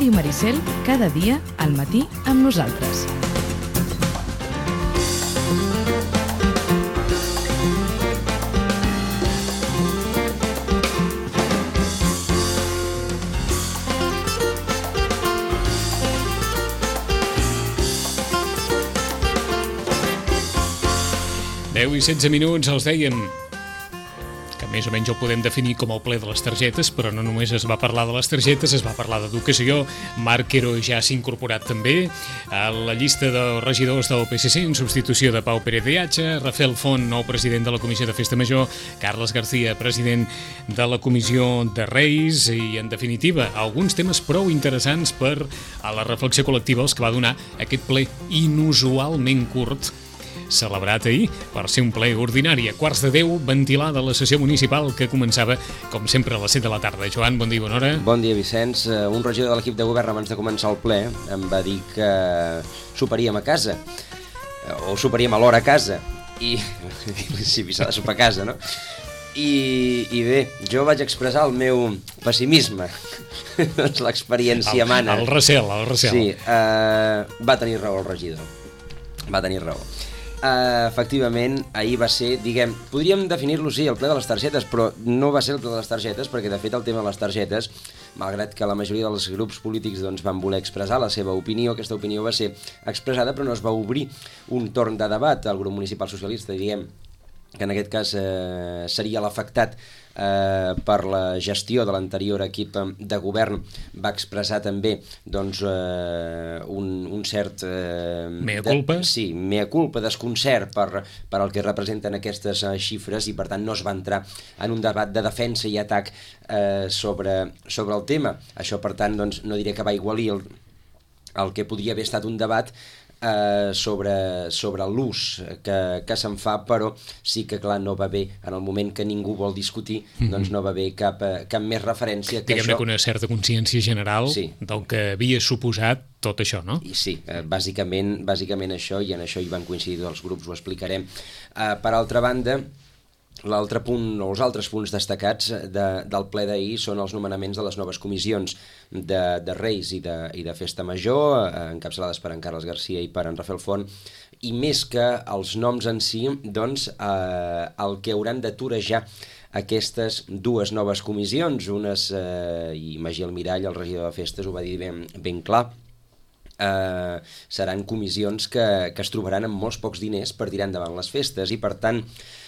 Ràdio Maricel, cada dia al matí amb nosaltres. I 16 minuts, els dèiem que més o menys ho podem definir com el ple de les targetes, però no només es va parlar de les targetes, es va parlar d'educació. Marc Quero ja s'ha incorporat també a la llista de regidors del PSC en substitució de Pau Pérez de Atxa, Rafael Font, nou president de la Comissió de Festa Major, Carles García, president de la Comissió de Reis, i en definitiva alguns temes prou interessants per a la reflexió col·lectiva els que va donar aquest ple inusualment curt, celebrat ahir per ser un ple ordinari. A 9:45, ventilada la sessió municipal que començava, com sempre, a les 7 de la tarda. Joan, bon dia i bona hora. Bon dia, Vicenç. Un regidor de l'equip de govern, abans de començar el ple, em va dir que soparíem a casa, o soparíem a l'hora a casa, i sí, s'ha de sopar a casa, no? I bé, jo vaig expressar el meu pessimisme. Doncs l'experiència mana. El recel. Sí, va tenir raó el regidor. Va tenir raó. Efectivament, ahir va ser, podríem definir-lo, sí, el ple de les targetes, però no va ser el ple de les targetes, perquè de fet el tema de les targetes, malgrat que la majoria dels grups polítics van voler expressar la seva opinió, aquesta opinió va ser expressada, però no es va obrir un torn de debat. El grup municipal socialista, que en aquest cas seria l'afectat per la gestió de l'anterior equip de govern, va expressar també un cert mea culpa, mea culpa, desconcert per el que representen aquestes xifres, i per tant no es va entrar en un debat de defensa i atac sobre el tema. Això, per tant, no diré que va igualir el que podria haver estat un debat sobre l'ús que se'n fa, però sí que, clar, no va bé, en el moment que ningú vol discutir, doncs no va bé cap més referència. Diguem-ne que una certa consciència general del que havia suposat tot això, no? I sí, bàsicament això, i en això hi van coincidir els grups, ho explicarem. Per altra banda, l'altre punt, o els altres punts destacats del ple d'ahir són els nomenaments de les noves comissions de Reis i de Festa Major, encapçalades per en Carles García i per en Rafael Font, i més que els noms en si, doncs el que hauran de torejar aquestes dues noves comissions, i Magí Almirall, el regidor de Festes, ho va dir ben clar, seran comissions que es trobaran amb molts pocs diners per tirar endavant les festes, i per tant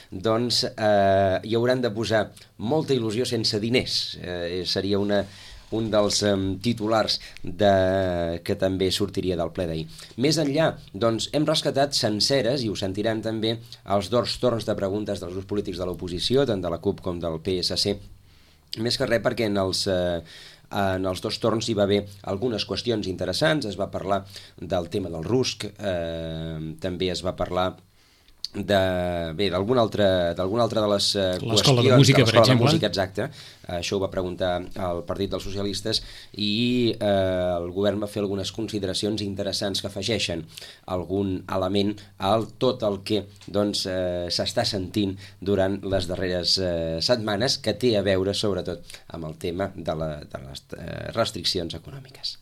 hi hauran de posar molta il·lusió sense diners. Seria un dels titulars que també sortiria del ple d'ahir. Més enllà, doncs, hem rescatat senceres, i ho sentiran també, els dos torns de preguntes dels grups polítics de l'oposició, tant de la CUP com del PSC, més que res perquè en els dos torns hi va haver algunes qüestions interessants. Es va parlar del tema del RUSC, també es va parlar d'alguna altra de les qüestions. L'Escola de Música, per exemple. L'Escola de Música, exacte. Això ho va preguntar el Partit dels Socialistes, i el govern va fer algunes consideracions interessants que afegeixen algun element a tot el que s'està sentint durant les darreres setmanes, que té a veure sobretot amb el tema de les restriccions econòmiques.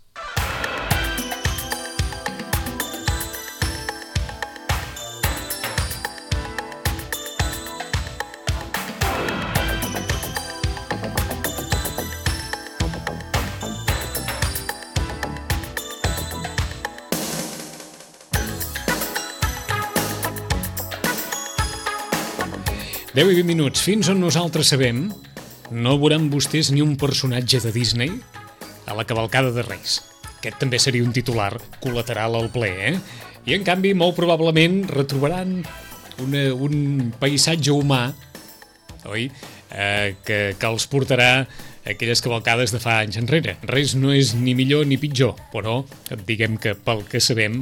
Deu i 20 minuts. Fins on nosaltres sabem, no veuran vostès ni un personatge de Disney a la cavalcada de Reis. Aquest també seria un titular col·lateral al ple, I, en canvi, molt probablement retrobaran un paisatge humà, oi?, que els portarà aquelles cavalcades de fa anys enrere. Res no és ni millor ni pitjor, però diguem que pel que sabem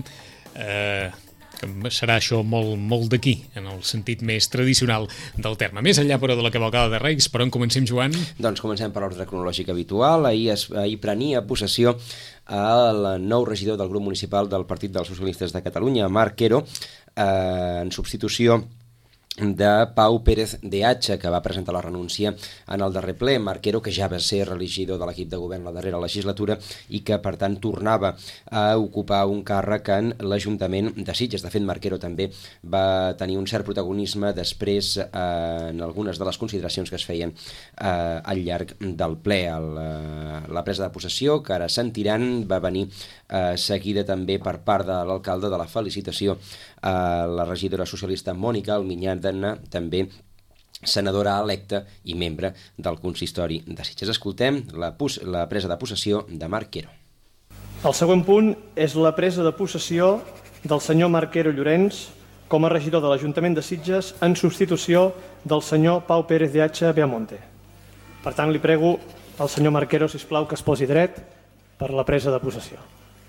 serà això molt d'aquí, en el sentit més tradicional del terme. Més enllà, però, de la cavalcada de Reis, per on comencem, Joan? Doncs comencem per l'ordre cronològic habitual. Ahir prenia possessió el nou regidor del grup municipal del Partit dels Socialistes de Catalunya, Marc Quero, en substitució de Pau Pérez de Hacha, que va presentar la renúncia en el darrer ple. Marquero, que ja va ser reelegidor de l'equip de govern la darrera legislatura i que, per tant, tornava a ocupar un càrrec en l'Ajuntament de Sitges. De fet, Marquero també va tenir un cert protagonisme després en algunes de les consideracions que es feien al llarg del ple. La presa de possessió, que ara sentiran, va venir seguida també per part de l'alcalde de la felicitació a la regidora socialista Mònica Alminyana, també senadora electa i membre del consistori de Sitges. Escoltem la presa de possessió de Marquero. El següent punt és la presa de possessió del senyor Marquero Llorenç com a regidor de l'Ajuntament de Sitges en substitució del senyor Pau Pérez de Hacha Beamonte. Per tant, li prego al senyor Marquero, sisplau, que es posi dret per la presa de possessió.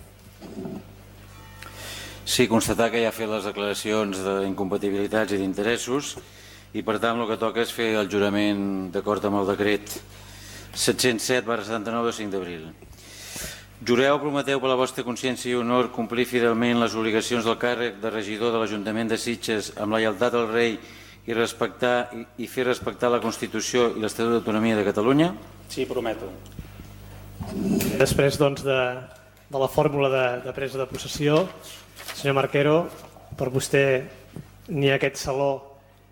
Sí, constatar que ja ha fet les declaracions d'incompatibilitats i d'interessos i per tant el que toca és fer el jurament d'acord amb el decret 707/79 de 5 d'abril. Jureu o prometeu per la vostra consciència i honor complir fidelment les obligacions del càrrec de regidor de l'Ajuntament de Sitges amb la lleialtat al rei i fer respectar la Constitució i l'Estatut d'Autonomia de Catalunya? Sí, prometo. Després, doncs, de la fórmula de presa de possessió, senyor Marquero, per vostè ni aquest saló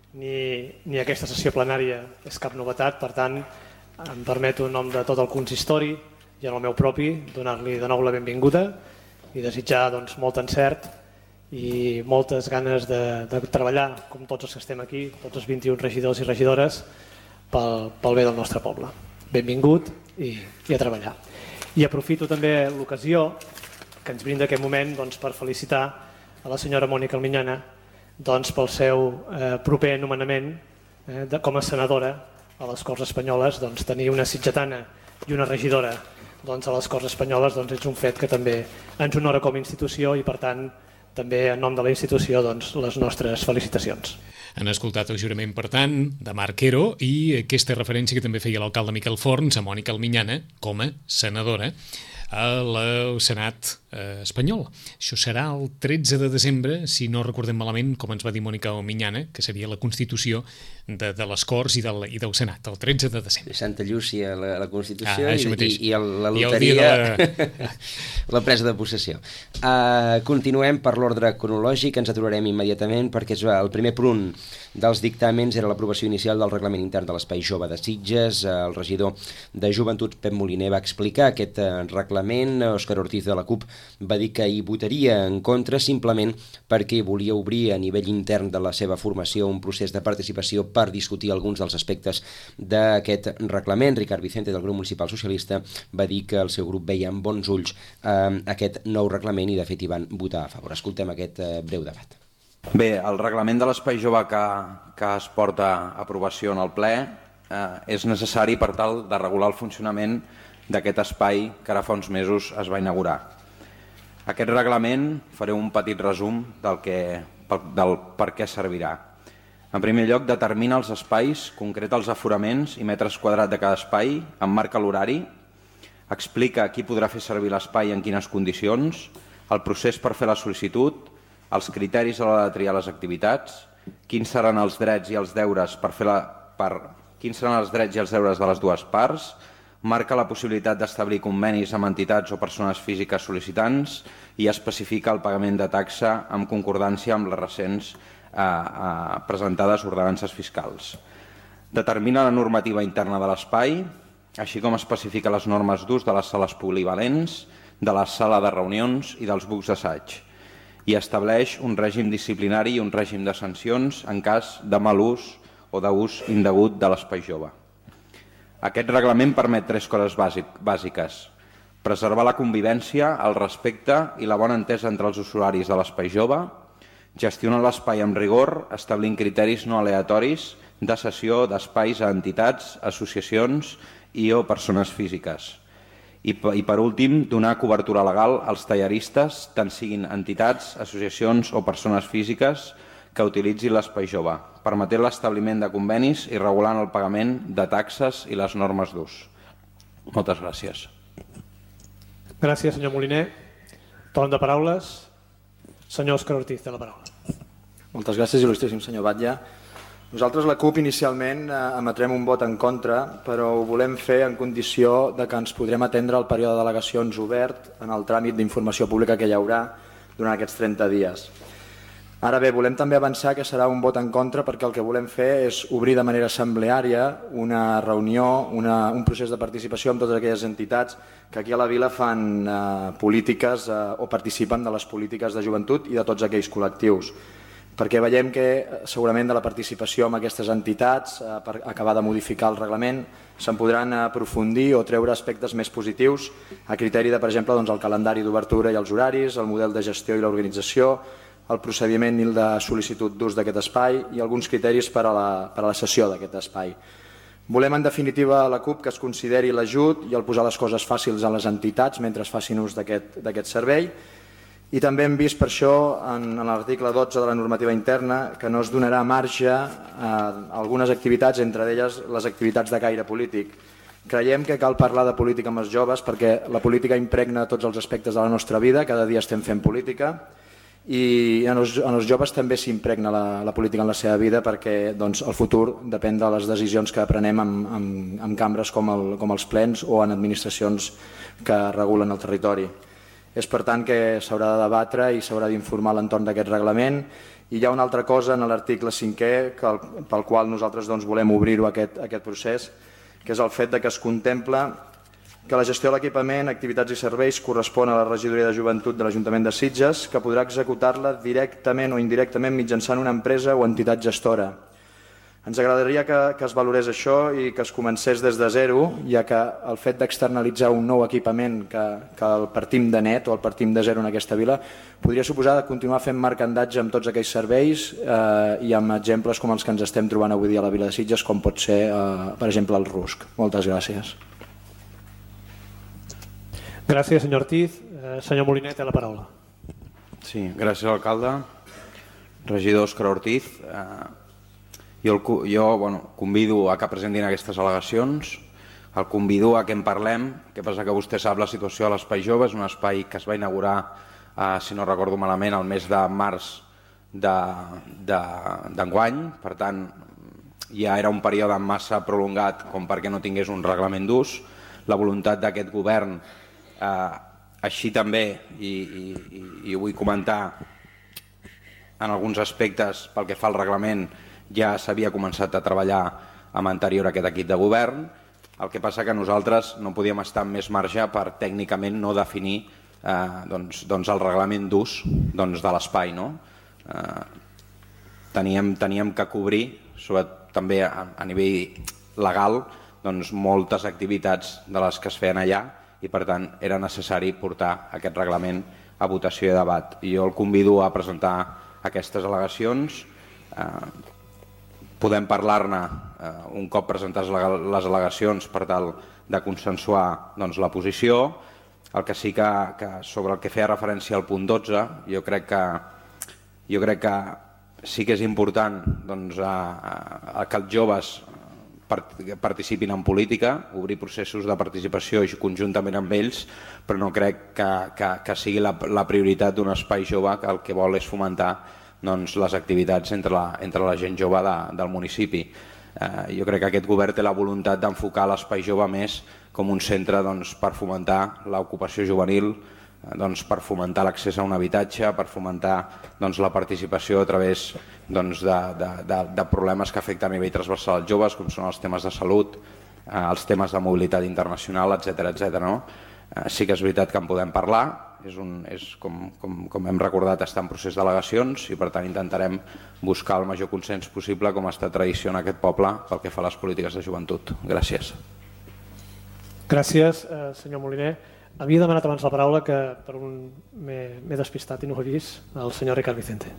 ni aquesta sessió plenària és cap novetat, per tant em permeto en nom de tot el consistori i en el meu propi donar-li de nou la benvinguda i desitjar molt encert i moltes ganes de treballar, com tots els que estem aquí, tots els 21 regidors i regidores, pel bé del nostre poble. Benvingut i a treballar. I aprofito també l'ocasió que ens brinda aquest moment per felicitar a la senyora Mònica Alminyana pel seu proper nomenament com a senadora a les Corts Espanyoles. Tenir una sitgetana i una regidora a les Corts Espanyoles és un fet que també ens honora com a institució i, per tant, també en nom de la institució les nostres felicitacions. Han escoltat el jurament, per tant, de Marquero i aquesta referència que també feia l'alcalde Miquel Forns a Mònica Alminyana com a senadora al Senat espanyol. Això serà el 13 de desembre, si no recordem malament, com ens va dir Mònica Alminyana, que seria la Constitució de les Corts i del Senat, el 13 de desembre. Santa Llúcia, la Constitució i la loteria, la presa de possessió. Continuem per l'ordre cronològic, ens aturarem immediatament perquè el primer punt dels dictàmens era l'aprovació inicial del reglament intern de l'Espai Jove de Sitges. El regidor de Joventut, Pep Moliner, va explicar aquest reglament. Òscar Ortiz de la CUP va dir que hi votaria en contra simplement perquè volia obrir a nivell intern de la seva formació un procés de participació per discutir alguns dels aspectes d'aquest reglament. Ricard Vicente, del grup municipal socialista, va dir que el seu grup veia amb bons ulls aquest nou reglament i de fet hi van votar a favor. Escoltem aquest breu debat. Bé, el reglament de l'Espai Jove que es porta a aprovació en el ple és necessari per tal de regular el funcionament d'aquest espai que ara fa uns mesos es va inaugurar. Aquest reglament, faré un petit resum del per què servirà. En primer lloc, determina els espais, concreta els aforaments i metres quadrats de cada espai, emmarca l'horari, explica qui podrà fer servir l'espai i en quines condicions, el procés per fer la sol·licitud, els criteris a l'hora de triar les activitats, quins seran els drets i els deures de les dues parts, marca la possibilitat d'establir convenis amb entitats o persones físiques sol·licitants i especifica el pagament de taxa en concordància amb les recents presentades ordenances fiscals. Determina la normativa interna de l'espai, així com especifica les normes d'ús de les sales polivalents, de la sala de reunions i dels bucs d'assaig, i estableix un règim disciplinari i un règim de sancions en cas de mal ús o d'ús indegut de l'espai jove. Aquest reglament permet tres coses bàsiques: preservar la convivència, el respecte i la bona entesa entre els usuaris de l'espai jove, gestionar l'espai amb rigor, establint criteris no aleatoris de cessió d'espais a entitats, associacions i o persones físiques. I per últim, donar cobertura legal als talleristes, tant siguin entitats, associacions o persones físiques que utilitzin l'espai jove, permetent l'establiment de convenis i regulant el pagament de taxes i les normes d'ús. Moltes gràcies. Gràcies, senyor Moliner. Torn de paraules. Senyor Òscar Ortiz, té la paraula. Moltes gràcies, il·lustríssim senyor Batlle. Nosaltres, la CUP, inicialment emetrem un vot en contra, però ho volem fer en condició de que ens podrem atendre al període de delegacions obert en el tràmit d'informació pública que hi haurà durant aquests 30 dies. Ara bé, volem també avançar que serà un vot en contra perquè el que volem fer és obrir de manera assembleària una reunió, un procés de participació amb totes aquelles entitats que aquí a la vila fan polítiques o participen de les polítiques de joventut i de tots aquells col·lectius. Perquè veiem que segurament de la participació amb aquestes entitats, per acabar de modificar el reglament, se'n podran aprofundir o treure aspectes més positius a criteri de, per exemple, el calendari d'obertura i els horaris, el model de gestió i l'organització, el procediment i de sol·licitud d'ús d'aquest espai i alguns criteris per a la cessió d'aquest espai. Volem, en definitiva, a la CUP que es consideri l'ajut i el posar les coses fàcils a les entitats mentre es facin ús d'aquest servei. I també hem vist per això en l'article 12 de la normativa interna que no es donarà marge a algunes activitats, entre elles les activitats de caire polític. Creiem que cal parlar de política amb els joves perquè la política impregna tots els aspectes de la nostra vida, cada dia estem fent política, i en els joves també s'impregna la política en la seva vida perquè el futur depèn de les decisions que prenem en cambres com els plens o en administracions que regulen el territori. És per tant que s'haurà de debatre i s'haurà d'informar l'entorn d'aquest reglament. I hi ha una altra cosa en l'article 5è pel qual nosaltres volem obrir-ho aquest procés, que és el fet que es contempla que la gestió de l'equipament, activitats i serveis correspon a la regidoria de joventut de l'Ajuntament de Sitges, que podrà executar-la directament o indirectament mitjançant una empresa o entitat gestora. Ens agradaria que es valorés això i que es comencés des de zero, ja que el fet d'externalitzar un nou equipament que el partim de net o el partim de zero en aquesta vila podria suposar de continuar fent marcandatge amb tots aquells serveis i amb exemples com els que ens estem trobant avui dia a la vila de Sitges, com pot ser, per exemple, el RUSC. Moltes gràcies. Gràcies, senyor Ortiz. Senyor Moliner, té la paraula. Sí, gràcies, alcalde. Regidor Òscar Ortiz. Jo convido a que presentin aquestes al·legacions, el convido a que en parlem. El que passa que vostè sap la situació a l'Espai Jove, és un espai que es va inaugurar, si no recordo malament, el mes de març d'enguany, per tant ja era un període massa prolongat com perquè no tingués un reglament d'ús. La voluntat d'aquest govern, així també, i ho vull comentar en alguns aspectes pel que fa al reglament, ja s'havia començat a treballar amb anterior a aquest equip de govern. El que passa que nosaltres no podíem estar amb més marge per tècnicament no definir el reglament d'ús de l'espai. Teníem que cobrir, sobretot també a nivell legal, moltes activitats de les que es feien allà i per tant era necessari portar aquest reglament a votació i debat. Jo el convido a presentar aquestes al·legacions. Podem parlar-ne un cop presentades les al·legacions per tal de consensuar la posició. El que sí que sobre el que feia referència al punt 12, jo crec que sí que és important que els joves participin en política, obrir processos de participació conjuntament amb ells, però no crec que sigui la prioritat d'un espai jove que el que vol és fomentar les activitats entre la gent jove del municipi. Jo crec que aquest govern té la voluntat d'enfocar l'espai jove més com un centre per fomentar l'ocupació juvenil, per fomentar l'accés a un habitatge, per fomentar la participació a través de problemes que afecten a nivell transversal als joves, com són els temes de salut, els temes de mobilitat internacional, etc. Sí que és veritat que en podem parlar, com hem recordat, està en procés d'al·legacions i per tant intentarem buscar el major consens possible, com ha estat tradició en aquest poble pel que fa a les polítiques de joventut. Gràcies. Gràcies, senyor Moliner. Havia demanat abans la paraula que m'he despistat i no ho he vist, el senyor Ricard Vicente.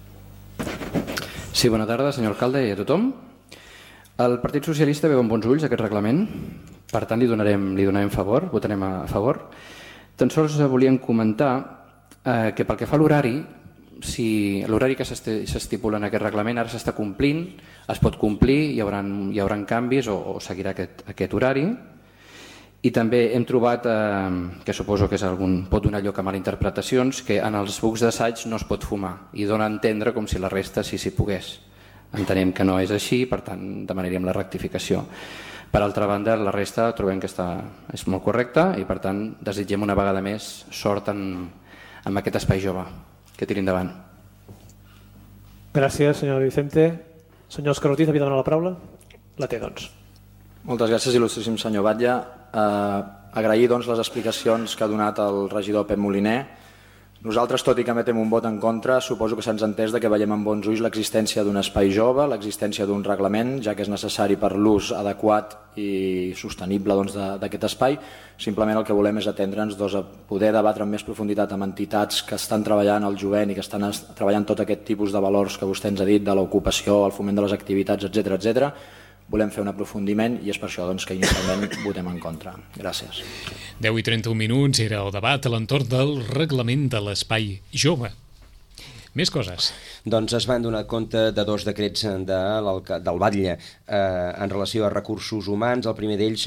Sí, bona tarda, senyor alcalde i a tothom. El Partit Socialista veu amb bons ulls aquest reglament, per tant li donarem favor, votarem a favor. Tan sols volíem comentar que pel que fa a l'horari, si l'horari que s'estipula en aquest reglament ara s'està complint, es pot complir, hi haurà canvis o seguirà aquest horari. I també hem trobat, que suposo que pot donar lloc a malinterpretacions, que en els bucs d'assaig no es pot fumar i dona a entendre com si la resta sí s'hi pogués. Entenem que no és així, per tant demanaríem la rectificació. Per altra banda, la resta trobem que és molt correcta i per tant desitgem una vegada més sort en aquest espai jove. Que tiri endavant. Gràcies, senyor Vicente. Senyor Òscar Ortiz, havia demanat la paraula? La té, doncs. Moltes gràcies, il·lustríssim senyor Batlle. Agrair doncs, les explicacions que ha donat el regidor Pep Moliner. Nosaltres, tot i que emetem un vot en contra, suposo que se'ns ha entès que veiem amb bons ulls l'existència d'un espai jove, l'existència d'un reglament, ja que és necessari per l'ús adequat i sostenible d'aquest espai. Simplement el que volem és atendre'ns a poder debatre amb més profunditat amb entitats que estan treballant al jovent i que estan treballant tot aquest tipus de valors que vostè ens ha dit, de l'ocupació, el foment de les activitats, etc. Volem fer un aprofundiment i és per això que inicialment votem en contra. Gràcies. 10:31 era el debat a l'entorn del reglament de l'espai jove. Més coses. Doncs es van donar compte de 2 decrets del Batlle en relació a recursos humans. El primer d'ells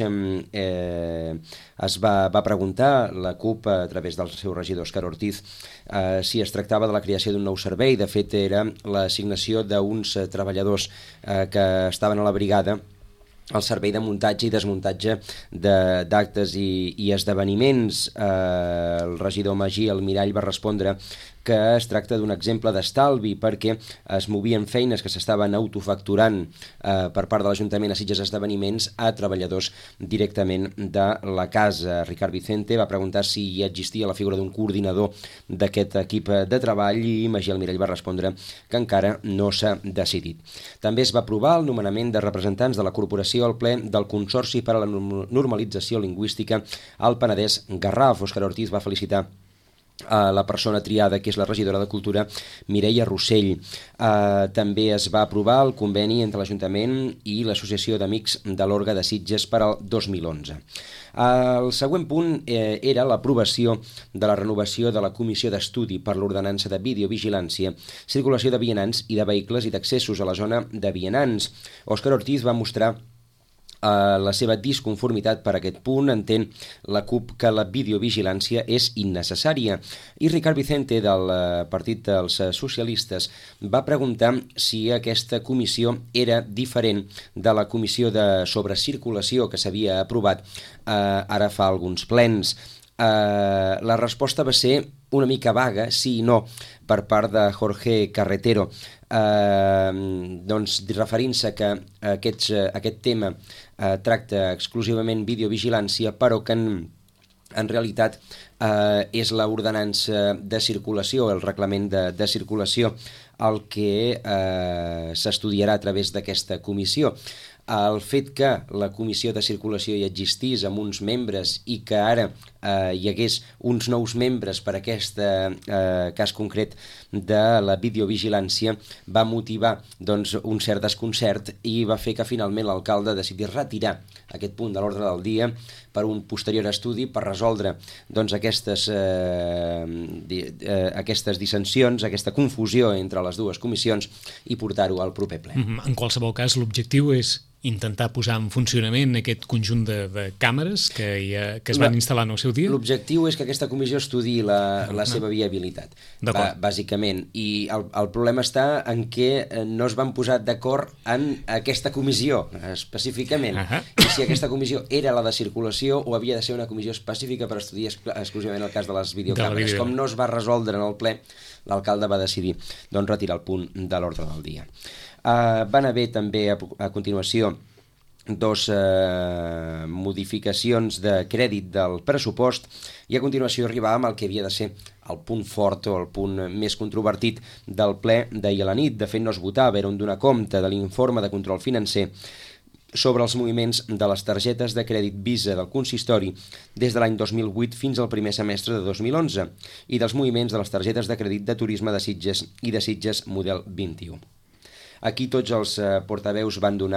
es va preguntar, la CUP, a través del seu regidor Òscar Ortiz, si es tractava de la creació d'un nou servei. De fet, era l'assignació d'uns treballadors que estaven a la brigada el servei de muntatge i desmuntatge d'actes i esdeveniments. El regidor Magí Almirall va respondre que es tracta d'un exemple d'estalvi perquè es movien feines que s'estaven autofacturant per part de l'Ajuntament a Sitges Esdeveniments a treballadors directament de la casa. Ricard Vicente va preguntar si hi existia la figura d'un coordinador d'aquest equip de treball i Magí Almirall va respondre que encara no s'ha decidit. També es va aprovar el nomenament de representants de la corporació al ple del Consorci per a la Normalització Lingüística al Penedès Garraf. Òscar Ortiz va felicitar la persona triada, que és la regidora de Cultura, Mireia Rossell. També es va aprovar el conveni entre l'Ajuntament i l'Associació d'Amics de l'Orga de Sitges per al 2011. El següent punt era l'aprovació de la renovació de la Comissió d'Estudi per l'Ordenança de Videovigilància, Circulació de Vianants i de Vehicles i d'accessos a la zona de vianants. Òscar Ortiz va mostrar la seva disconformitat per aquest punt. Entén la CUP que la videovigilància és innecessària. I Ricard Vicente, del Partit dels Socialistes, va preguntar si aquesta comissió era diferent de la comissió sobre circulació que s'havia aprovat ara fa alguns plens. La resposta va ser una mica vaga, sí i no, per part de Jorge Carretero, doncs referint-se que aquest tema tracta exclusivament videovigilància, però que en realitat és l'ordenança de circulació, el reglament de circulació, el que s'estudiarà a través d'aquesta comissió. El fet que la comissió de circulació hi existís amb uns membres i que ara hi hagués uns nous membres per aquest cas concret de la videovigilància va motivar doncs, un cert desconcert i va fer que finalment l'alcalde decidís retirar aquest punt de l'ordre del dia per un posterior estudi per resoldre doncs, aquestes dissensions, aquesta confusió entre les dues comissions i portar-ho al proper ple. En qualsevol cas, l'objectiu és intentar posar en funcionament aquest conjunt de càmeres que es van instal·lar en el seu dia? L'objectiu és que aquesta comissió estudiï la seva viabilitat, bàsicament. I el problema està en què no es van posar d'acord en aquesta comissió, específicament. I si aquesta comissió era la de circulació o havia de ser una comissió específica per estudiar exclusivament el cas de les videocàmeres. Com no es va resoldre en el ple, l'alcalde va decidir doncs, retirar el punt de l'ordre del dia. Van haver també a continuació dos modificacions de crèdit del pressupost i a continuació arribàvem al que havia de ser el punt fort o el punt més controvertit del ple d'ahir a la nit. De fet, no es votava, era un donar compte de l'informe de control financer sobre els moviments de les targetes de crèdit Visa del consistori des de l'any 2008 fins al primer semestre de 2011 i dels moviments de les targetes de crèdit de turisme de Sitges i de Sitges model 21. Aquí tots els portaveus van donar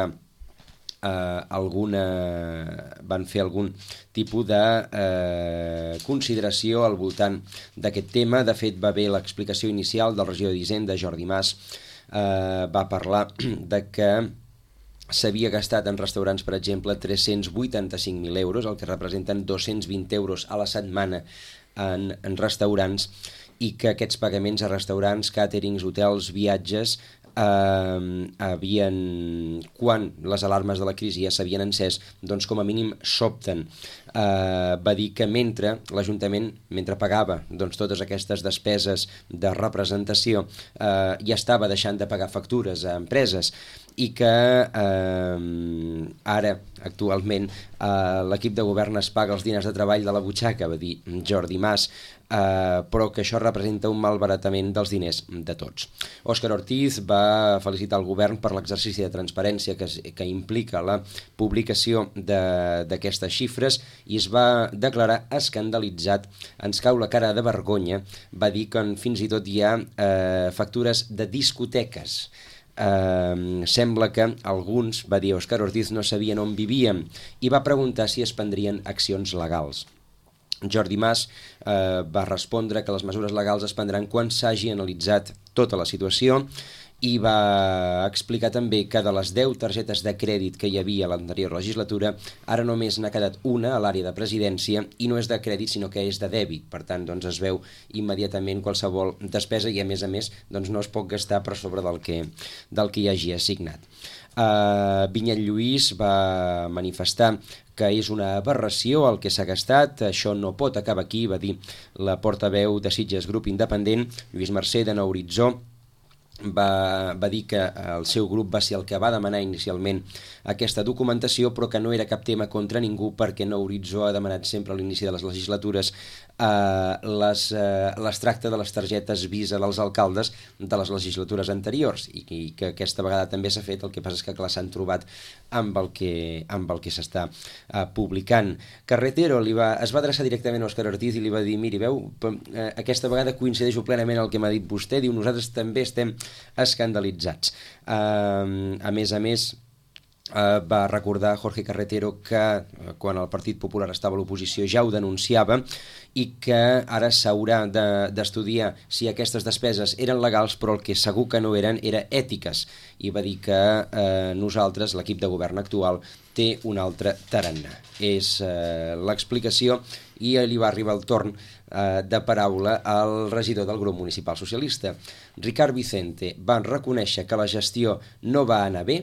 van fer algun tipus de consideració al voltant d'aquest tema. De fet, va haver l'explicació inicial del regidor d'Hisenda, Jordi Mas, va parlar de que s'havia gastat en restaurants, per exemple, 385.000 euros, el que representen 220 euros a la setmana en restaurants, i que aquests pagaments a restaurants, càterings, hotels, viatges quan les alarmes de la crisi ja s'havien encès, doncs com a mínim sobten. Va dir que mentre l'Ajuntament, mentre pagava doncs, totes aquestes despeses de representació, ja estava deixant de pagar factures a empreses i que ara, actualment, l'equip de govern es paga els diners de treball de la butxaca, va dir Jordi Mas, però que això representa un malbaratament dels diners de tots. Òscar Ortiz va felicitar el govern per l'exercici de transparència que implica la publicació d'aquestes xifres i es va declarar escandalitzat, ens cau la cara de vergonya, va dir que fins i tot hi ha factures de discoteques. Sembla que alguns, va dir Òscar Ortiz, no sabien on vivíem i va preguntar si es prendrien accions legals. Jordi Mas va respondre que les mesures legals es prendran quan s'hagi analitzat tota la situació i va explicar també que de les 10 targetes de crèdit que hi havia a l'anterior legislatura, ara només n'ha quedat una a l'àrea de presidència i no és de crèdit sinó que és de dèbit. Per tant, doncs, es veu immediatament qualsevol despesa i a més doncs, no es pot gastar per sobre del que hi hagi assignat. Vinyet Lluís va manifestar que és una aberració el que s'ha gastat, això no pot acabar aquí, va dir la portaveu de Sitges Grup Independent, Lluís Mercè de Nou Horitzó. Va dir que el seu grup va ser el que va demanar inicialment aquesta documentació, però que no era cap tema contra ningú perquè Nou Horitzó ha demanat sempre a l'inici de les legislatures l'extracte de les targetes Visa dels alcaldes de les legislatures anteriors i que aquesta vegada també s'ha fet, el que passa és que clar, s'han trobat amb el que s'està publicant. Carretero es va adreçar directament a Òscar Ortiz i li va dir, miri, veu, aquesta vegada coincideixo plenament el que m'ha dit vostè, diu, nosaltres també estem escandalitzats. A més, va recordar Jorge Carretero que quan el Partit Popular estava a l'oposició ja ho denunciava i que ara s'haurà d'estudiar si aquestes despeses eren legals, però el que segur que no eren era ètiques, i va dir que nosaltres, l'equip de govern actual, té un altre tarannà. És l'explicació i li va arribar el torn de paraula al regidor del grup municipal socialista. Ricard Vicente va reconèixer que la gestió no va anar bé,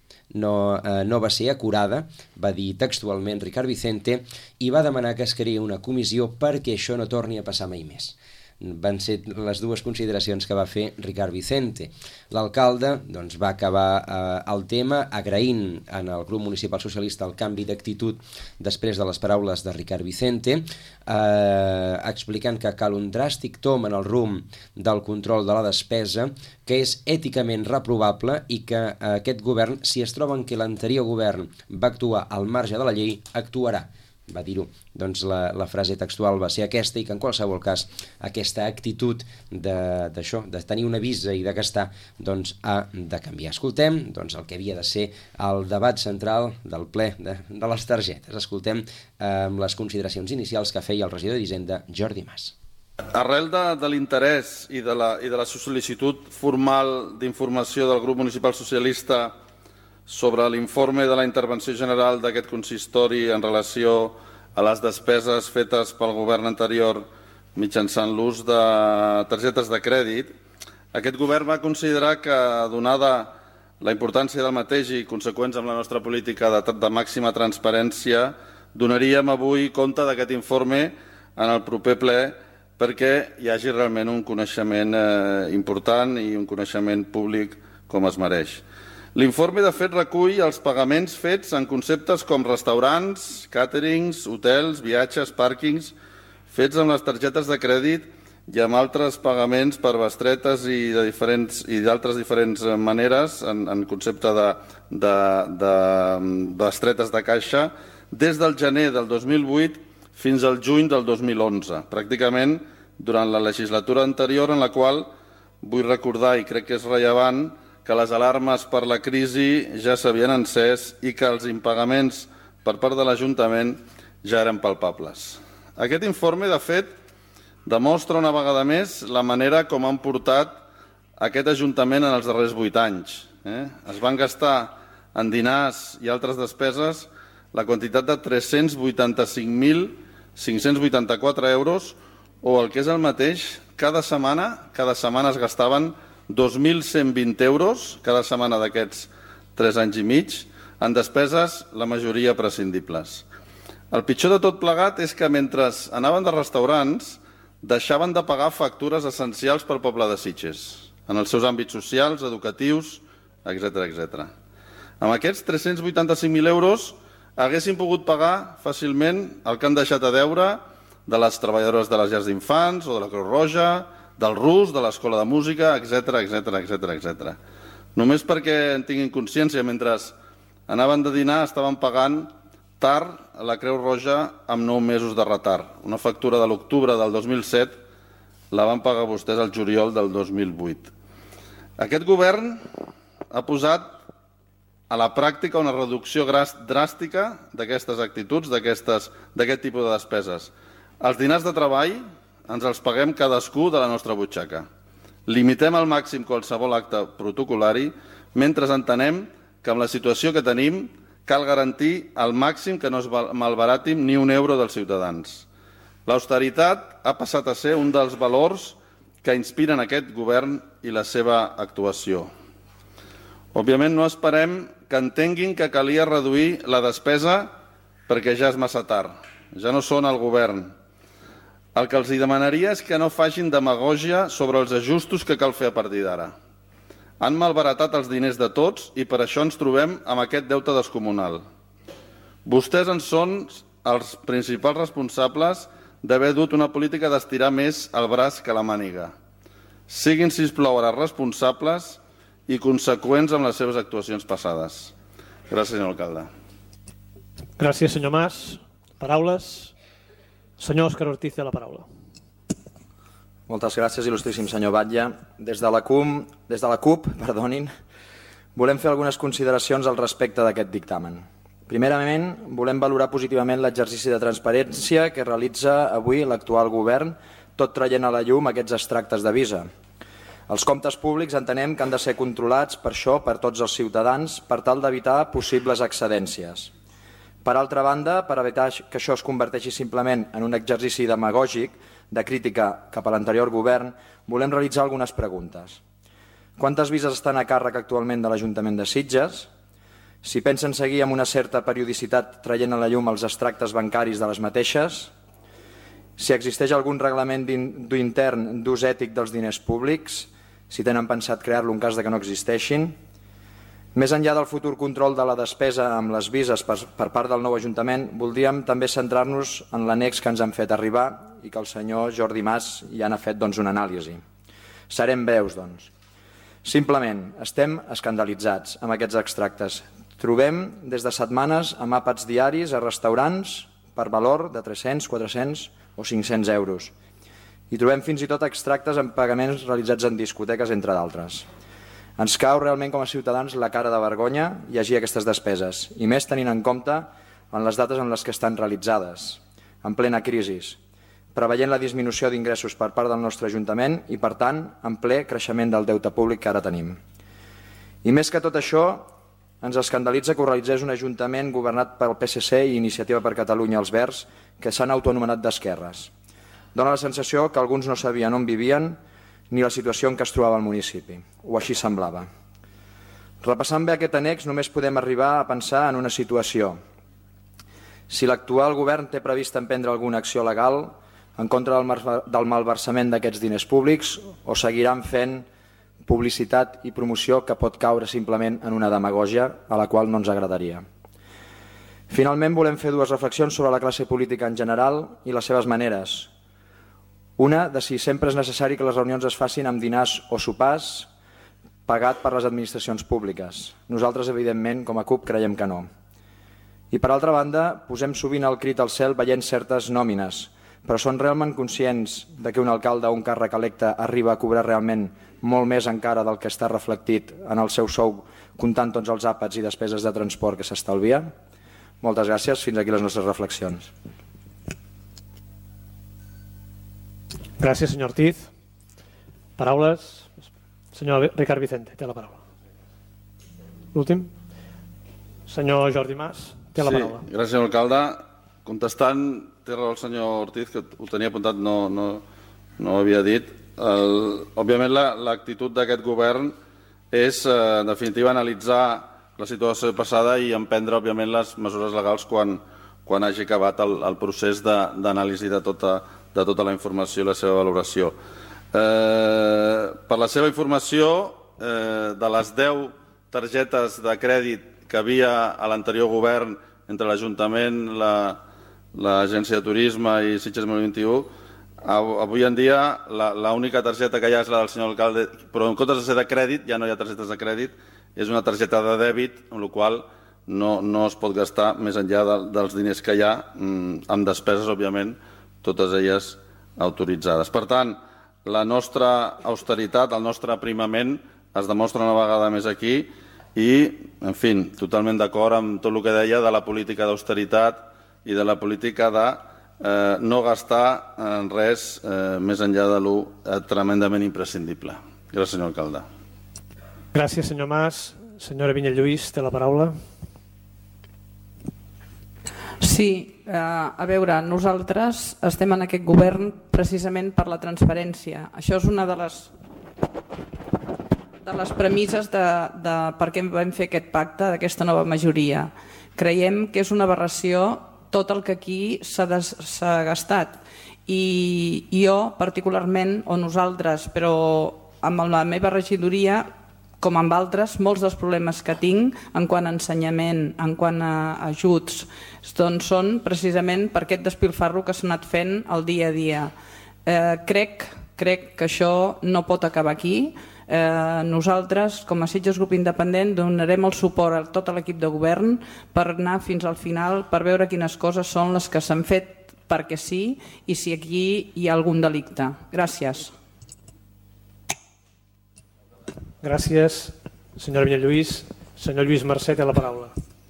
no va ser acurada, va dir textualment Ricard Vicente, i va demanar que es creï una comissió perquè això no torni a passar mai més. Van ser les dues consideracions que va fer Ricard Vicente. L'alcalde doncs, va acabar el tema agraint en el grup municipal socialista el canvi d'actitud després de les paraules de Ricard Vicente, explicant que cal un dràstic tom en el rumb del control de la despesa, que és èticament reprovable i que aquest govern, si es troben que l'anterior govern va actuar al marge de la llei, actuarà. Va dir-ho. Doncs la frase textual va ser aquesta i que en qualsevol cas aquesta actitud d'això, de tenir una visa i de gastar, doncs ha de canviar. Escoltem doncs, el que havia de ser el debat central del ple de les targetes. Escoltem les consideracions inicials que feia el regidor d'Hisenda, Jordi Mas. Arrel de l'interès i de la sol·licitud formal d'informació del grup municipal socialista sobre l'informe de la intervenció general d'aquest consistori en relació a les despeses fetes pel govern anterior mitjançant l'ús de targetes de crèdit, aquest govern va considerar que, donada la importància del mateix i conseqüents amb la nostra política de màxima transparència, donaríem avui compte d'aquest informe en el proper ple perquè hi hagi realment un coneixement important i un coneixement públic com es mereix. L'informe, de fet, recull els pagaments fets en conceptes com restaurants, càterings, hotels, viatges, pàrquings, fets amb les targetes de crèdit i amb altres pagaments per bestretes i d'altres diferents maneres en concepte de bestretes de caixa des del gener del 2008 fins al juny del 2011, pràcticament durant la legislatura anterior, en la qual vull recordar, i crec que és rellevant, que les alarmes per la crisi ja s'havien encès i que els impagaments per part de l'Ajuntament ja eren palpables. Aquest informe, de fet, demostra una vegada més la manera com han portat aquest Ajuntament en els darrers 8 anys. Es van gastar en dinars i altres despeses la quantitat de 385.584 euros o el que és el mateix, cada setmana es gastaven 2.120 euros cada setmana d'aquests 3 anys i mig en despeses, la majoria prescindibles. El pitjor de tot plegat és que mentre anaven de restaurants deixaven de pagar factures essencials pel poble de Sitges, en els seus àmbits socials, educatius, etc. Amb aquests 385.000 euros haguessin pogut pagar fàcilment el que han deixat a deure de les treballadores de les llars d'infants o de la Creu Roja, del RUS, de l'Escola de Música, etc. Només perquè en tinguin consciència, mentre anaven de dinar estaven pagant tard a la Creu Roja amb 9 mesos de retard. Una factura de l'octubre del 2007 la van pagar vostès al juliol del 2008. Aquest govern ha posat a la pràctica una reducció dràstica d'aquestes actituds, d'aquest tipus de despeses. Els dinars de treball ens els paguem cadascú de la nostra butxaca. Limitem al màxim qualsevol acte protocolari mentre entenem que amb la situació que tenim cal garantir al màxim que no es malbaratin ni un euro dels ciutadans. L'austeritat ha passat a ser un dels valors que inspiren aquest govern i la seva actuació. Òbviament no esperem que entenguin que calia reduir la despesa perquè ja és massa tard, ja no són el govern. El que els demanaria és que no facin demagògia sobre els ajustos que cal fer a partir d'ara. Han malbaratat els diners de tots i per això ens trobem amb aquest deute descomunal. Vostès en són els principals responsables d'haver dut una política d'estirar més el braç que la màniga. Siguin, sisplau, ara responsables i conseqüents amb les seves actuacions passades. Gràcies, senyor alcalde. Gràcies, senyor Mas. Paraules. Senyor Òscar Ortiz té la paraula. Moltes gràcies, il·lustríssim senyor Batlle. Des de la CUP, volem fer algunes consideracions al respecte d'aquest dictamen. Primerament, volem valorar positivament l'exercici de transparència que realitza avui l'actual govern, tot traient a la llum aquests extractes de Visa. Els comptes públics entenem que han de ser controlats per això, per tots els ciutadans, per tal d'evitar possibles excedències. Per altra banda, per evitar que això es converteixi simplement en un exercici demagògic de crítica cap a l'anterior govern, volem realitzar algunes preguntes. Quantes vises estan a càrrec actualment de l'Ajuntament de Sitges? Si pensen seguir amb una certa periodicitat traient a la llum els extractes bancaris de les mateixes? Si existeix algun reglament intern d'ús ètic dels diners públics? Si tenen pensat crear-lo en cas que no existeixin? Més enllà del futur control de la despesa amb les vises per part del nou Ajuntament, voldríem també centrar-nos en l'annex que ens han fet arribar i que el senyor Jordi Mas ja n'ha fet una anàlisi. Serem veus, doncs. Simplement, estem escandalitzats amb aquests extractes. Trobem des de setmanes amb àpats diaris a restaurants per valor de 300, 400 o 500 euros. I trobem fins i tot extractes en pagaments realitzats en discoteques, entre d'altres. Ens cau realment com a ciutadans la cara de vergonya llegir aquestes despeses, i més tenint en compte en les dates en les que estan realitzades, en plena crisi, preveient la disminució d'ingressos per part del nostre Ajuntament i, per tant, en ple creixement del deute públic que ara tenim. I més que tot això, ens escandalitza que ho realitzés un Ajuntament governat pel PSC i Iniciativa per Catalunya els Verds, que s'han autoanomenat d'esquerres. Dóna la sensació que alguns no sabien on vivien ni la situació en què es trobava el municipi, o així semblava. Repassant bé aquest annex, només podem arribar a pensar en una situació. Si l'actual govern té previst emprendre alguna acció legal en contra del malversament d'aquests diners públics, o seguiran fent publicitat i promoció que pot caure simplement en una demagògia a la qual no ens agradaria. Finalment, volem fer dues reflexions sobre la classe política en general i les seves maneres. Una, de si sempre és necessari que les reunions es facin amb dinars o sopars pagat per les administracions públiques. Nosaltres, evidentment, com a CUP, creiem que no. I, per altra banda, posem sovint el crit al cel veient certes nòmines, però són realment conscients de que un alcalde o un càrrec electe arriba a cobrar realment molt més encara del que està reflectit en el seu sou, comptant tots els àpats i despeses de transport que s'estalvia? Moltes gràcies. Fins aquí les nostres reflexions. Gràcies, senyor Ortiz. Paraules. Senyor Ricard Vicente, té la paraula. L'últim. Senyor Jordi Mas, té la paraula. Sí, gràcies, senyor alcalde. Contestant, té raó el senyor Ortiz, que ho tenia apuntat, no ho havia dit. òbviament l'actitud d'aquest govern és, en definitiva, analitzar la situació passada i emprendre, òbviament, les mesures legals quan hagi acabat el procés d'anàlisi de tota la informació i la seva valoració. Per la seva informació, de les 10 targetes de crèdit que havia a l'anterior govern entre l'Ajuntament, l'Agència de Turisme i Sitges 2021, avui en dia l'única targeta que hi ha és la del senyor alcalde, però en comptes de ser de crèdit, ja no hi ha targetes de crèdit, és una targeta de dèbit, amb la qual no es pot gastar més enllà dels diners que hi ha, amb despeses, òbviament, totes elles autoritzades. Per tant, la nostra austeritat, el nostre aprimament es demostra una vegada més aquí i, en fi, totalment d'acord amb tot el que deia de la política d'austeritat i de la política de no gastar en res més enllà de lo tremendament imprescindible. Gràcies, senyor alcalde. Gràcies, senyor Mas. Senyora Vinyalluís, té la paraula. Sí, a veure, nosaltres estem en aquest govern precisament per la transparència. Això és una de les premisses de per què vam fer aquest pacte d'aquesta nova majoria. Creiem que és una aberració tot el que aquí s'ha gastat. I jo, particularment, o nosaltres, però amb la meva regidoria, com amb altres, molts dels problemes que tinc en quant a ensenyament, en quant a ajuts, doncs són precisament per aquest despilfarro que s'ha anat fent el dia a dia. Crec que això no pot acabar aquí. Nosaltres, com a Sitges Grup Independent, donarem el suport a tot l'equip de govern per anar fins al final, per veure quines coses són les que s'han fet perquè sí i si aquí hi ha algun delicte. Gràcies. Gràcies, senyora Vinyalluís. Senyor Lluís Mercè té la paraula.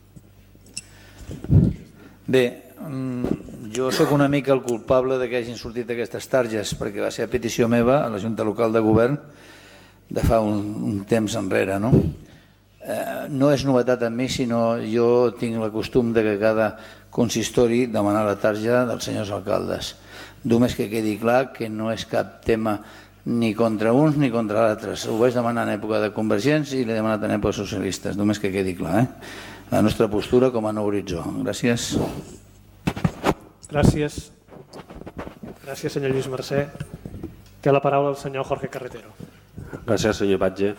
Bé, jo sóc una mica el culpable que hagin sortit aquestes targes, perquè va ser a petició meva a la Junta Local de Govern de fa un temps enrere. No és novetat en mi, sinó jo tinc el costum de que cada consistori demanar la tarja dels senyors alcaldes. Només que quedi clar que no és cap tema ni contra uns ni contra l'altres. Ho vaig demanar en època de Convergents i l'he demanat en època socialistes, només que quedi clar. La nostra postura com a nou horitzó. Gràcies. Gràcies. Gràcies, senyor Lluís Mercè. Té la paraula el senyor Jorge Carretero. Gràcies, senyor Batge.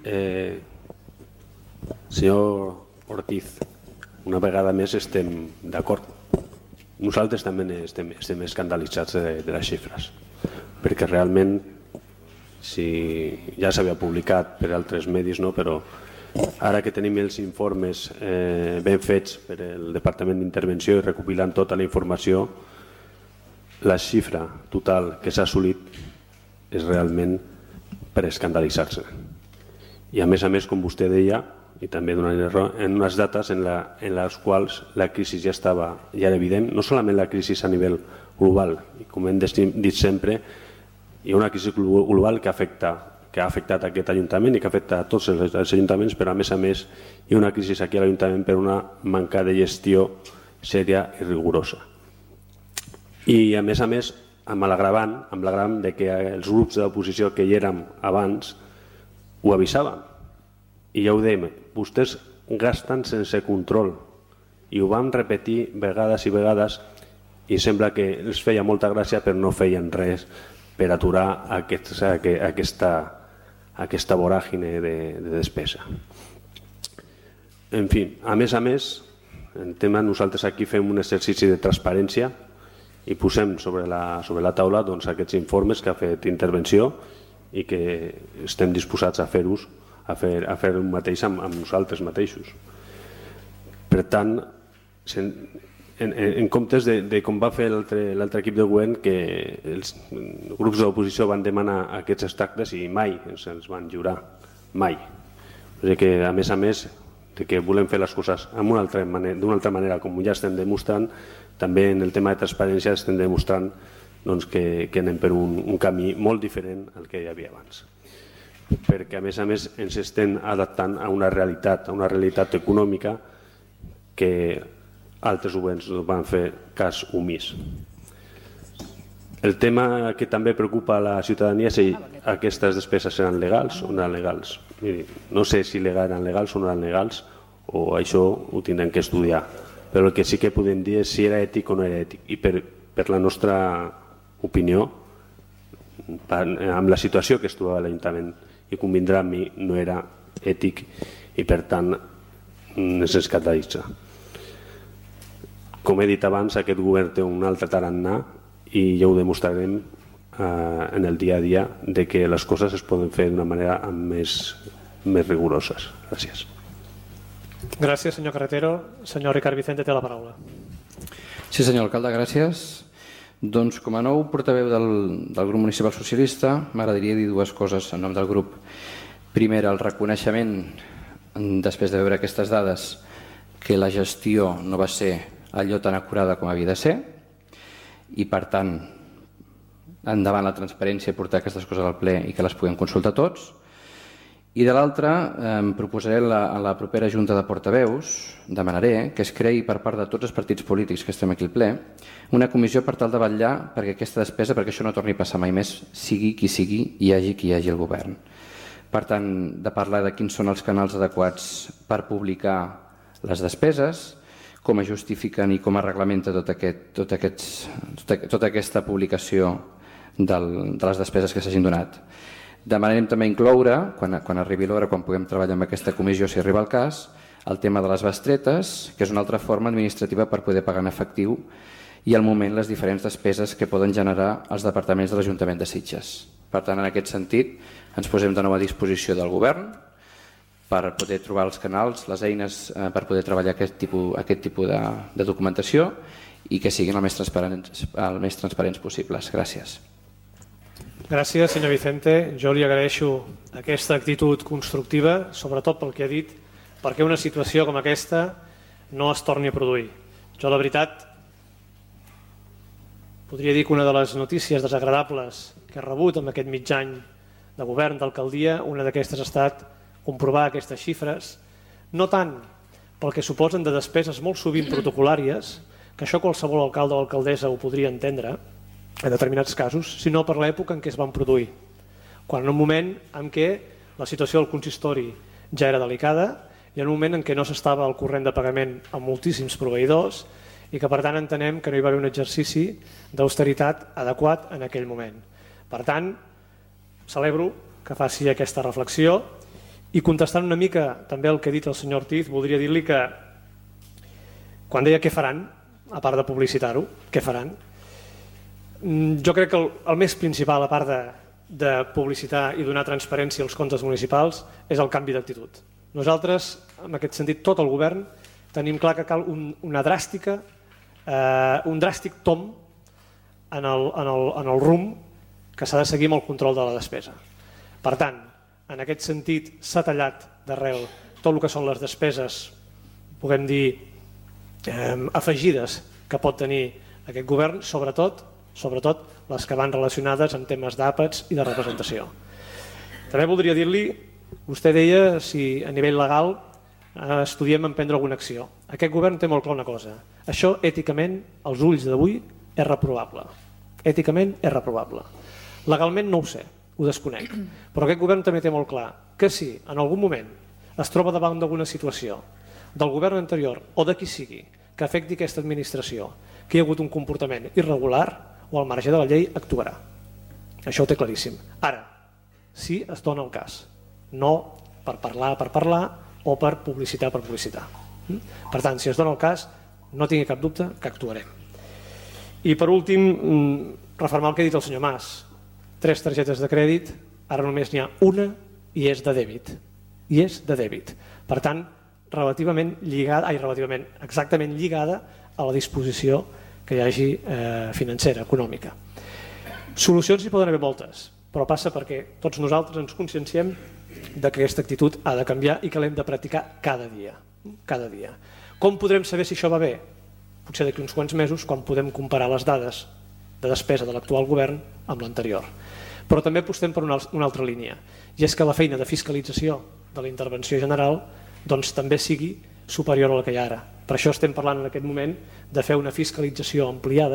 Senyor Ortiz, una vegada més estem d'acord. Nosaltres també estem escandalitzats de les xifres, perquè realment, si ja s'havia publicat per altres medis, però ara que tenim els informes ben fets per el Departament d'Intervenció i recopilant tota la informació, la xifra total que s'ha assolit és realment per escandalitzar-se. I a més, com vostè deia, i també donant error, en unes dates en les quals la crisi ja era evident, no solament la crisi a nivell global, i com hem dit sempre, hi ha una crisi global que ha afectat aquest Ajuntament i que afecta a tots els ajuntaments, però a més hi ha una crisi aquí a l'Ajuntament per una manca de gestió sèria i rigorosa. I a més, amb l'agravant de que els grups d'oposició que hi érem abans ho avisaven. I ja ho dèiem, vostès gasten sense control. I ho vam repetir vegades i vegades i sembla que els feia molta gràcia però no feien res per aturar aquesta voràgine de despesa. En fi, a més, en tema nosaltres aquí fem un exercici de transparència i posem sobre la taula aquests informes que ha fet intervenció i que estem disposats a fer-los, a fer el mateix amb nosaltres mateixos. Per tant, en comptes de com va fer l'altre equip de govern, que els grups de l'oposició van demanar aquests extractes i mai ens van lliurar, mai. O sigui que, a més, que volem fer les coses d'una altra manera, com ja estem demostrant, també en el tema de transparència estem demostrant que anem per un camí molt diferent al que hi havia abans. Perquè, a més, ens estem adaptant a una realitat econòmica que altres governs van fer cas omís. El tema que també preocupa a la ciutadania és si aquestes despeses seran legals o no eren legals. Miri, no sé si eren legals o no eren legals, o això ho tindrem que estudiar. Però el que sí que podem dir és si era ètic o no era ètic. I per la nostra opinió, amb la situació que es trobava a l'Ajuntament, i convindrà amb mi, no era ètic i per tant ens escandalitza. Com he dit abans, aquest govern té un altre tarannà i ja ho demostrarem en el dia a dia de que les coses es poden fer d'una manera més rigoroses. Gràcies. Gràcies, senyor Carretero. Senyor Ricard Vicente té la paraula. Sí, senyor alcalde, gràcies. Doncs com a nou portaveu del grup municipal socialista m'agradaria dir dues coses en nom del grup. Primera, el reconeixement, després de veure aquestes dades, que la gestió no va ser allò tan acurada com havia de ser, i per tant endavant la transparència, portar aquestes coses al ple i que les puguem consultar tots. I de l'altra, proposaré a la propera Junta de Portaveus, demanaré que es creï per part de tots els partits polítics que estem aquí al ple una comissió per tal de vetllar perquè aquesta despesa, perquè això no torni a passar mai més, sigui qui sigui, hi hagi qui hi hagi el govern. Per tant, de parlar de quins són els canals adequats per publicar les despeses, com es justifiquen i com es reglamenta tota aquesta publicació de les despeses que s'hagin donat. Demanarem també incloure, quan arribi l'hora, quan puguem treballar amb aquesta comissió, si arriba el cas, el tema de les bestretes, que és una altra forma administrativa per poder pagar en efectiu, i al moment les diferents despeses que poden generar els departaments de l'Ajuntament de Sitges. Per tant, en aquest sentit, ens posem de nou a disposició del govern per poder trobar els canals, les eines per poder treballar aquest tipus de documentació i que siguin el més transparents possibles. Gràcies. Gràcies, senyor Vicente. Jo li agraeixo aquesta actitud constructiva, sobretot pel que ha dit, perquè una situació com aquesta no es torni a produir. Jo, la veritat, podria dir que una de les notícies desagradables que he rebut amb aquest mig any de govern d'alcaldia, una d'aquestes ha estat comprovar aquestes xifres, no tant pel que suposen de despeses molt sovint protocolàries, que això qualsevol alcalde o alcaldessa ho podria entendre en determinats casos, sinó per l'època en què es van produir. Quan en un moment en què la situació del consistori ja era delicada i en un moment en què no s'estava al corrent de pagament amb moltíssims proveïdors i que per tant entenem que no hi va haver un exercici d'austeritat adequat en aquell moment. Per tant, celebro que faci aquesta reflexió i contestant una mica també el que ha dit el senyor Ortiz, voldria dir-li que quan deia què faran, a part de publicitar-ho, què faran, jo crec que el més principal, a part de publicitar i donar transparència als comptes municipals, és el canvi d'actitud. Nosaltres, en aquest sentit, tot el govern, tenim clar que cal un dràstic tom en el rumb que s'ha de seguir amb el control de la despesa. Per tant, en aquest sentit, s'ha tallat d'arrel tot el que són les despeses, puguem dir, afegides que pot tenir aquest govern, sobretot les que van relacionades amb temes d'àpats i de representació. També voldria dir-li, vostè deia si a nivell legal estudiem emprendre alguna acció. Aquest govern té molt clar una cosa, això èticament, als ulls d'avui, és reprovable. Èticament és reprovable. Legalment no ho sé, ho desconec, però aquest govern també té molt clar que si en algun moment es troba davant d'alguna situació del govern anterior o de qui sigui que afecti aquesta administració, que hi ha hagut un comportament irregular o al marge de la llei, actuarà. Això ho té claríssim. Ara, si es dona el cas, no per parlar o per publicitar. Per tant, si es dona el cas, no tingui cap dubte que actuarem. I per últim, refermar el que ha dit el senyor Mas. 3 targetes de crèdit, ara només n'hi ha una i és de dèbit. Per tant, exactament lligada a la disposició que hi hagi financera, econòmica. Solucions hi poden haver moltes, però passa perquè tots nosaltres ens conscienciem que aquesta actitud ha de canviar i que l'hem de practicar cada dia. Com podrem saber si això va bé? Potser d'aquí uns quants mesos, quan podem comparar les dades de despesa de l'actual govern amb l'anterior. Però també apostem per una altra línia, i és que la feina de fiscalització de la intervenció general també sigui superior a la que hi ha ara. Per això estem parlant en aquest moment de fer una fiscalització ampliada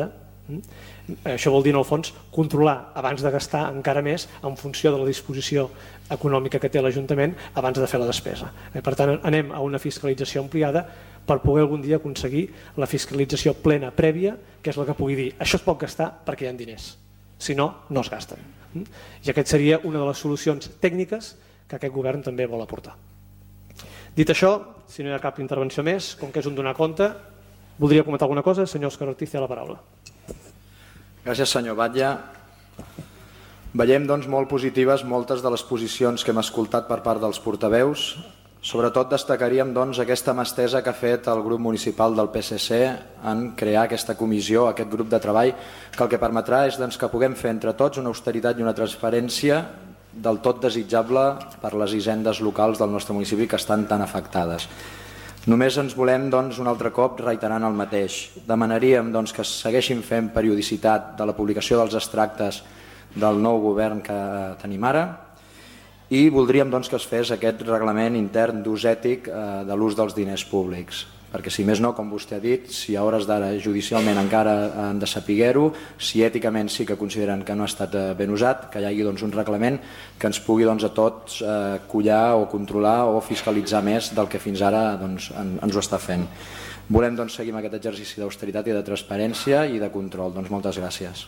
Això vol dir, en el fons, controlar abans de gastar encara més en funció de la disposició econòmica que té l'Ajuntament abans de fer la despesa. Per tant, anem a una fiscalització ampliada per poder algun dia aconseguir la fiscalització plena prèvia, que és la que pugui dir això es pot gastar perquè hi ha diners, si no, no es gasten. I aquesta seria una de les solucions tècniques que aquest govern també vol aportar. Dit això, si no hi ha cap intervenció més, com que és un donar compte, voldria comentar alguna cosa. Senyor Òscar Ortiz, té la paraula. Gràcies, senyor Batlle. Veiem doncs, molt positives moltes de les posicions que hem escoltat per part dels portaveus. Sobretot destacaríem doncs, aquesta mà estesa que ha fet el grup municipal del PSC en crear aquesta comissió, aquest grup de treball, que el que permetrà és doncs, que puguem fer entre tots una austeritat i una transparència del tot desitjable per les hisendes locals del nostre municipi que estan tan afectades. Només ens volem, doncs, un altre cop reiterant el mateix. Demanaríem doncs, que segueixin fent periodicitat de la publicació dels extractes del nou govern que tenim ara i voldríem doncs, que es fes aquest reglament intern d'ús ètic de l'ús dels diners públics. Perquè si més no, com vostè ha dit, si a hores d'ara judicialment encara han de saber-ho, si èticament sí que consideren que no ha estat ben usat, que hi hagi doncs, un reglament que ens pugui doncs, a tots collar o controlar o fiscalitzar més del que fins ara doncs, ens ho està fent. Volem doncs, seguir amb aquest exercici d'austeritat i de transparència i de control. Doncs moltes gràcies.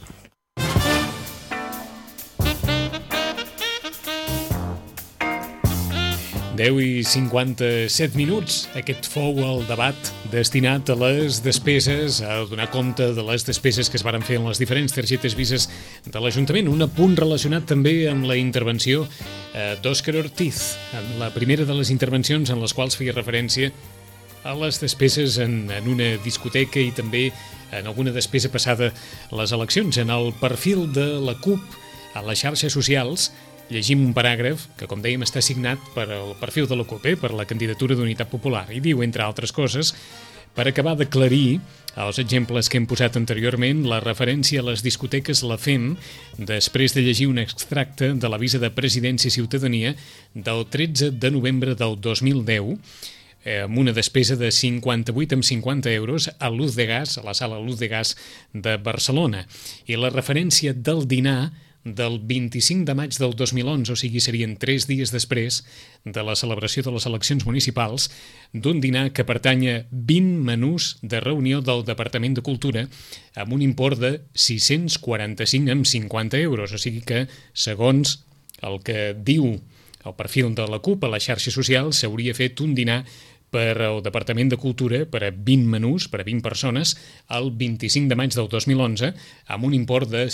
i 57 minuts. Aquest fou el debat destinat a les despeses, a donar compte de les despeses que es varen fer en les diferents targetes Vises de l'Ajuntament. Un apunt relacionat també amb la intervenció d'Òscar Ortiz, en la primera de les intervencions en les quals feia referència a les despeses en una discoteca i també en alguna despesa passada a les eleccions. En el perfil de la CUP a les xarxes socials llegim un paràgraf que, com dèiem, està signat per el perfil de la CUP, per la candidatura d'Unitat Popular, i diu, entre altres coses, per acabar d'aclarir els exemples que hem posat anteriorment, la referència a les discoteques la fem després de llegir un extracte de l'avís de Presidència i Ciutadania del 13 de novembre del 2010, amb una despesa de 58,50 euros a Luz de Gas, a la sala Luz de Gas de Barcelona. I la referència del dinar del 25 de maig del 2011, o sigui, serien 3 dies després de la celebració de les eleccions municipals, d'un dinar que pertany a 20 menús de reunió del Departament de Cultura amb un import de 645,50 euros. O sigui que, segons el que diu el perfil de la CUP a les xarxes socials, s'hauria fet un dinar per al Departament de Cultura per a 20 menús, per a 20 persones, el 25 de maig del 2011, amb un import de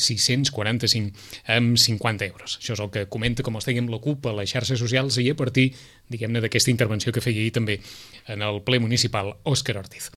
645,50 euros. Això és el que comenta, com els dèiem, la CUP a les xarxes socials i a partir, diguem-ne, d'aquesta intervenció que feia ahir també en el ple municipal Òscar Ortiz.